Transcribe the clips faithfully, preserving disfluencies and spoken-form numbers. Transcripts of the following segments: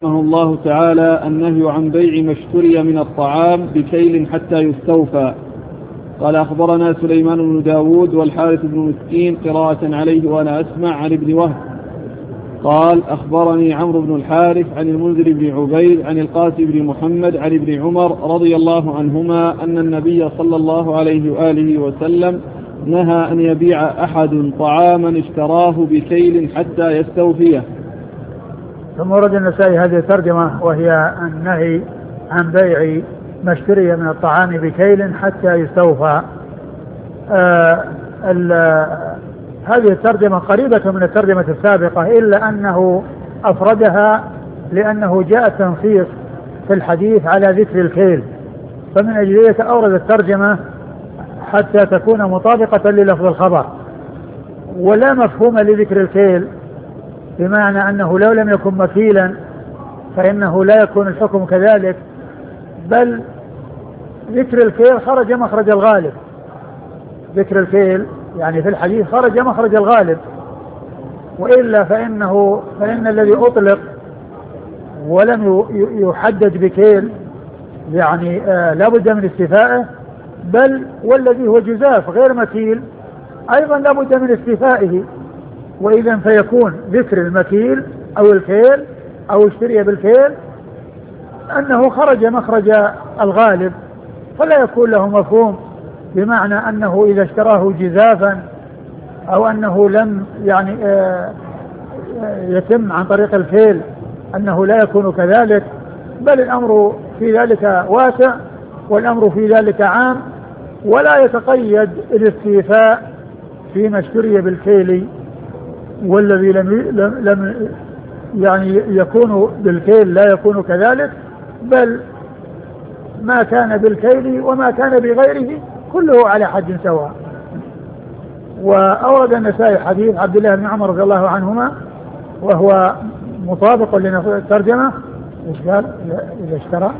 رحمه الله تعالى النهي عن بيع ما اشتري من الطعام بكيل حتى يستوفى. قال أخبرنا سليمان بن داود والحارث بن مسكين قراءة عليه وأنا أسمع عن ابن وهب قال أخبرني عمرو بن الحارث عن المنذر بن عبيد عن القاسم بن محمد عن ابن عمر رضي الله عنهما أن النبي صلى الله عليه وآله وسلم نهى أن يبيع أحد طعاما اشتراه بكيل حتى يستوفيه. ثم ورد النسائي هذه الترجمة وهي النهي عن بيع ما اشتري من الطعام بكيل حتى يستوفى. آه هذه الترجمة قريبة من الترجمة السابقة إلا أنه أفردها لأنه جاء تنصيص في الحديث على ذكر الكيل، فمن أجل ذلك أورد الترجمة حتى تكون مطابقة للفظ الخبر، ولا مفهوم لذكر الكيل بمعنى أنه لو لم يكن مكيلا فإنه لا يكون الحكم كذلك، بل ذكر الكيل خرج مخرج الغالب. ذكر الكيل يعني في الحديث خرج مخرج الغالب، وإلا فإنه فإن الذي أطلق ولم يحدد بكيل يعني آه لا بد من استيفائه، بل والذي هو جزاف غير مكيل أيضا لا بد من استيفائه، وإذا فيكون ذكر المكيل أو الكيل أو اشتري بالكيل أنه خرج مخرج الغالب، فلا يكون له مفهوم بمعنى أنه إذا اشتراه جزافا أو أنه لم يعني يتم عن طريق الكيل أنه لا يكون كذلك، بل الأمر في ذلك واسع والأمر في ذلك عام، ولا يتقيد الاستيفاء فيما اشتري بالكيل والذي لم لم يعني يكون بالكيل لا يكون كذلك، بل ما كان بالكيل وما كان بغيره كله على حد سواء. وأورد النسائي حديث عبد الله بن عمر رضي الله عنهما وهو مطابق للترجمة. ايش قال؟ إذا اشترى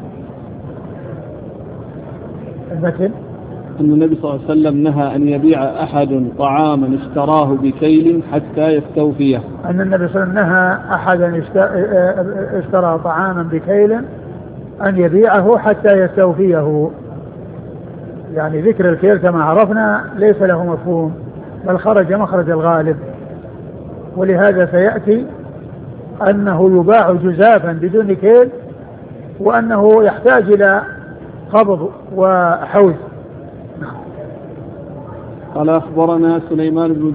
المثل أن النبي صلى الله عليه وسلم نهى أن يبيع أحد طعاما اشتراه بكيل حتى يستوفيه. أن النبي صلى الله عليه وسلم نهى أحدا اشترى طعاما بكيل أن يبيعه حتى يستوفيه، يعني ذكر الكيل كما عرفنا ليس له مفهوم بل خرج مخرج الغالب، ولهذا سيأتي أنه يباع جزافا بدون كيل وأنه يحتاج إلى قبض وحوز. قال أخبرنا سليمان بن